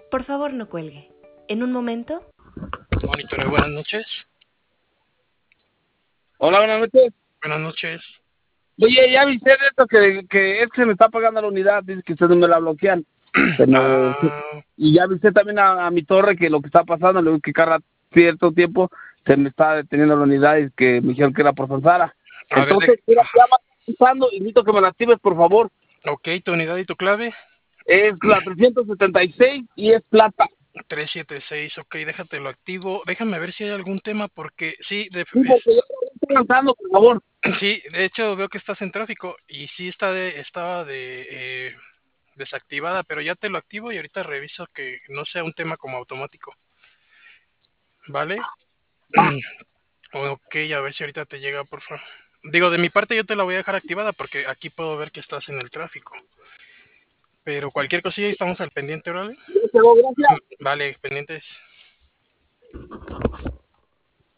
Por favor, no cuelgue. En un momento... Monitor, buenas noches. Hola, buenas noches. Buenas noches. Oye, ya avisé de esto que es que se me está pagando la unidad, dice que ustedes me la bloquean. Y ya avisé también a mi torre que lo que está pasando, le digo que cada cierto tiempo se me está deteniendo la unidad y que me dijeron que era por Sonsara. A ver, Entonces, mira, ya va avanzando y necesito que me la actives, por favor. ok, tu unidad y tu clave. Es la 376 y es plata. 376, ok, déjate lo activo. Déjame ver si hay algún tema porque sí, Sí, porque ya estoy avanzando, por favor. sí, de hecho veo que estás en tráfico y sí estaba desactivada, pero ya te lo activo y ahorita reviso que no sea un tema como automático. ¿Vale? Ok, a ver si ahorita te llega, por favor. Digo, de mi parte yo te la voy a dejar activada porque aquí puedo ver que estás en el tráfico. Pero cualquier cosilla estamos al pendiente, ¿vale? Gracias. Vale, pendientes.